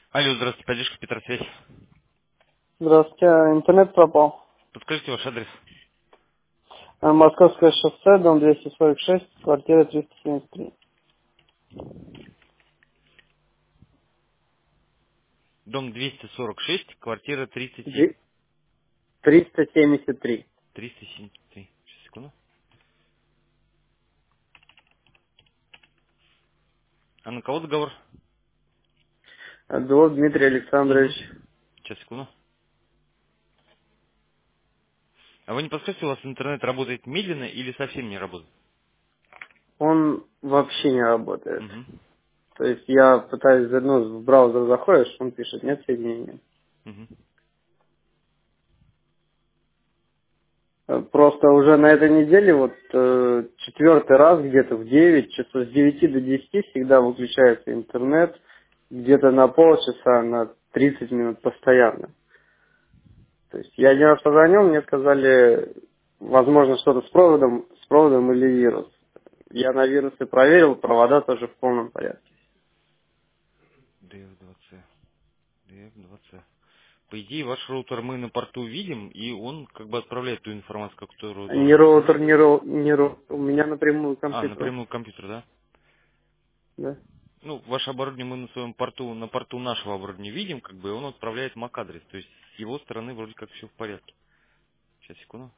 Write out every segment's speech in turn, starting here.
Алло, здравствуйте, поддержка Петросвязь. Здравствуйте, интернет пропал. Подскажите ваш адрес. Московское шоссе, дом 246, квартира 373. Дом 246, квартира 37. Две- 373. 373. Сейчас, секунду. А на кого договор? Белов Дмитрий Угу. Александрович. Сейчас, секунду. А вы не подскажете, у вас интернет работает медленно или совсем не работает? Он вообще не работает. Угу. То есть я пытаюсь, в браузер заходишь, он пишет, нет соединения. Угу. Просто уже на этой неделе, четвертый раз где-то в 9 часов, с 9 до 10 всегда выключается интернет, где-то на полчаса, на 30 минут постоянно. То есть я один раз позвонил, мне сказали, возможно, что-то с проводом или вирус. Я на вирусы проверил, провода тоже в полном порядке. DF2C. DF2C. По идее, ваш роутер мы на порту видим, и он как бы отправляет ту информацию, которую Не должен. роутер, не роутер, у меня напрямую к А, компьютеру. напрямую к компьютеру, да? Да. Ну, ваше оборудование мы на своем порту, на порту нашего оборудования видим, как бы, и он отправляет MAC-адрес. То есть с его стороны вроде как все в порядке. Сейчас, секунду.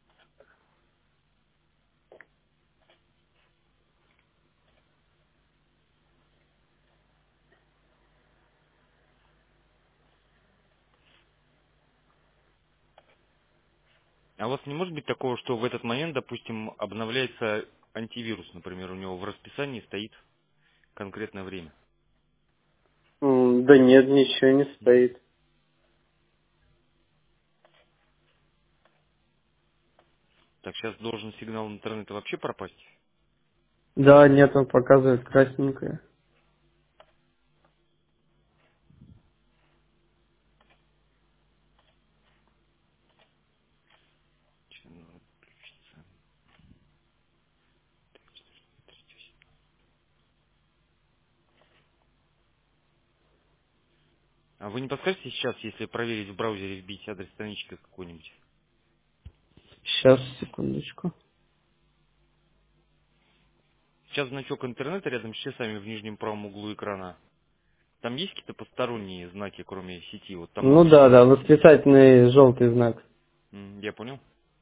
А у вас не может быть такого, что в этот момент, допустим, обновляется антивирус, например, у него в расписании стоит конкретное время? Да нет, ничего не Нет? стоит. Так, сейчас должен сигнал интернета вообще пропасть. Да, нет, он показывает красненькое. А вы не подскажете сейчас, если проверить в браузере, вбить адрес странички какой-нибудь? Сейчас, секундочку. Сейчас значок интернета рядом с часами в нижнем правом углу экрана. Там есть какие-то посторонние знаки, кроме сети? Вот там Ну обычно да, да, есть. восклицательный желтый знак. Я понял.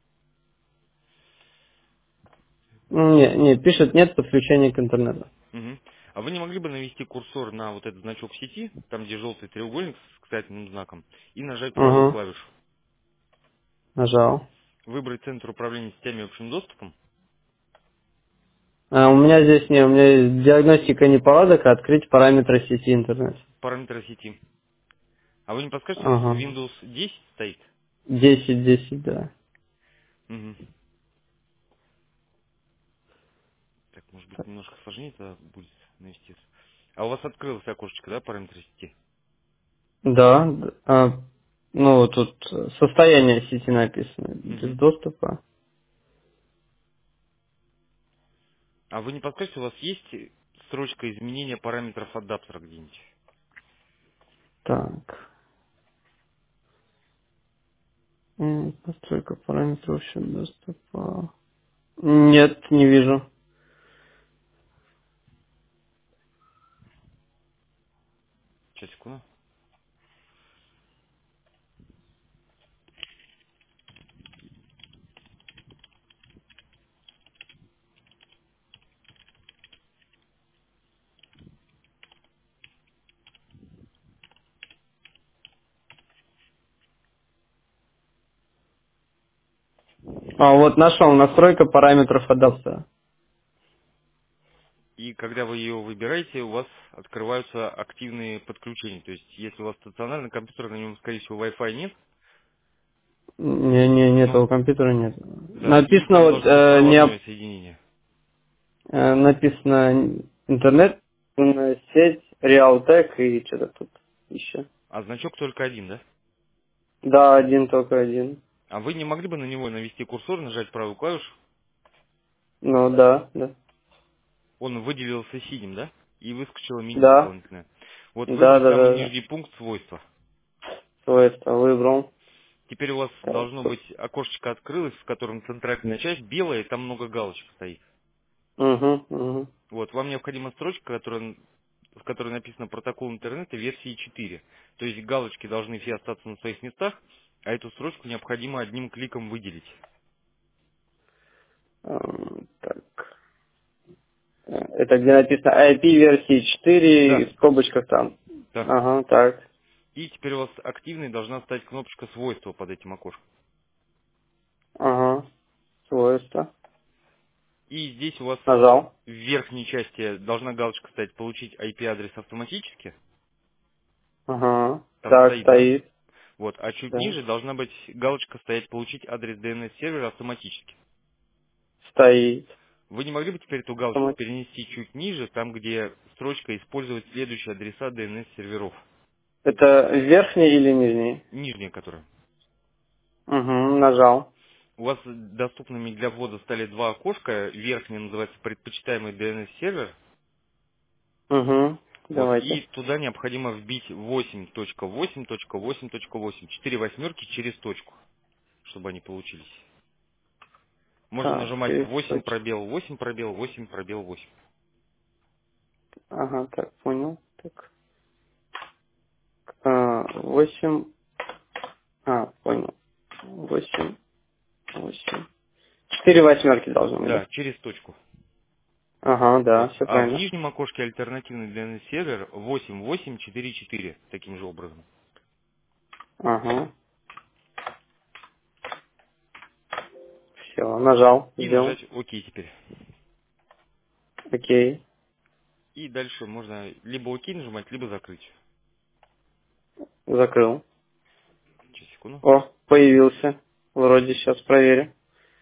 Не, пишет нет подключения к интернету. Мгм. А вы не могли бы навести курсор на вот этот значок сети, там где желтый треугольник с восклицательным знаком, и нажать правую Угу, клавишу? нажал. Выбрать центр управления сетями и общим доступом, У меня здесь не, у меня есть диагностика неполадок, а открыть параметры сети интернет. параметры сети. А вы не подскажете, у вас Ага. Windows 10 стоит? 10, да. Мгм. Так, может быть, немножко сложнее это будет навести. А у вас открылось окошечко, да, параметры сети? Да. Ну, вот тут состояние сети написано, без Мгм. доступа. А вы не подскажете, у вас есть строчка изменения параметров адаптера где-нибудь? Так. Настройка параметров общего доступа. Нет, не вижу. Сейчас, секунду. Вот нашел настройка параметров адаптера. И когда вы ее выбираете, у вас открываются активные подключения. То есть, если у вас стационарный компьютер, на нем, скорее всего, Wi-Fi нет, Нет, ну, этого компьютера нет. да, и Написано там вот должно быть проводное соединение. написано интернет, сеть, Realtek и что-то тут еще. А значок только один, да? Да, один только один. А вы не могли бы на него навести курсор, нажать правую клавишу? Ну да, да. Он выделился синим, да? И выскочило меню Да. дополнительное. Вот Да, выбрать да, самый да, да. нижний пункт свойства. Свойства выбрал. Теперь у вас Так. должно быть окошечко открылось, в котором центральная часть белая, и там много галочек стоит. Угу, угу. Вот, вам необходима строчка, в которой написано протокол интернета версии 4. То есть галочки должны все остаться на своих местах, а эту строчку необходимо одним кликом выделить. Так. Это где написано IP версии 4 Да, в скобочках там. да. Ага, так. И теперь у вас активной должна стать кнопочка свойства под этим окошком. Ага. Свойства. И здесь у вас Нажал. в верхней части должна галочка стоять «Получить IP-адрес автоматически». Ага. Там Так, стоит, да? стоит. Вот. А чуть Да. ниже должна быть галочка стоять «Получить адрес DNS-сервера автоматически». Стоит. Вы не могли бы теперь эту галочку перенести чуть ниже, там, где строчка «Использовать следующие адреса DNS-серверов». Это верхний или нижний? Нижняя которая. Угу, нажал. У вас доступными для ввода стали два окошка. Верхний называется «Предпочитаемый DNS-сервер». Угу. Вот. И Давайте. туда необходимо вбить 8.8.8.8. 4 восьмерки через точку, чтобы они получились. Можно Так, нажимать через 8 точку. пробел, 8 пробел, 8 пробел, 8. Ага, так, понял. Так. 8. Понял. 8. 8. 4 восьмерки должно быть, Да, да? через точку. Ага, да, Вот. все А в правильно. нижнем окошке альтернативный DNS-сервер 8844 таким же образом. Ага. Все, нажал, И сделал. нажать ОК теперь. Окей. И дальше можно либо ОК нажимать, либо закрыть. Закрыл. Сейчас, секунду. О, появился. Вроде сейчас проверю.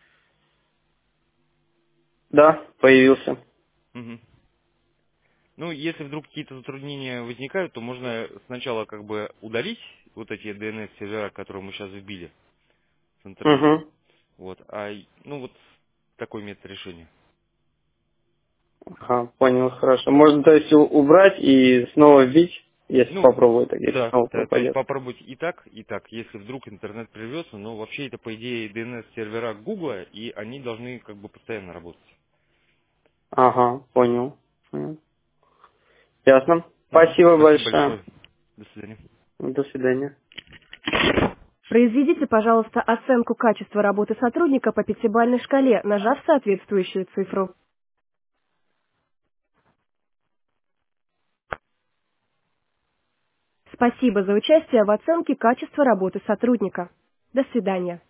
Да, появился. Мгм. Ну, если вдруг какие-то затруднения возникают, то можно сначала как бы удалить вот эти DNS-сервера, которые мы сейчас вбили с интернета. Угу. Вот. Ну вот такой метод решения. Ага, понял, хорошо. Можно, то есть, убрать и снова вбить, если Ну, попробую, так если да, снова да, то есть пропадет. попробовать и так, если вдруг интернет прервется, но вообще это по идее DNS-сервера Гугла, и они должны как бы постоянно работать. Ага, понял. Понял. Ясно. Мгм. Спасибо Спасибо большое. большое. До свидания. До свидания. Произведите, пожалуйста, оценку качества работы сотрудника по пятибалльной шкале, нажав соответствующую цифру. Спасибо за участие в оценке качества работы сотрудника. До свидания.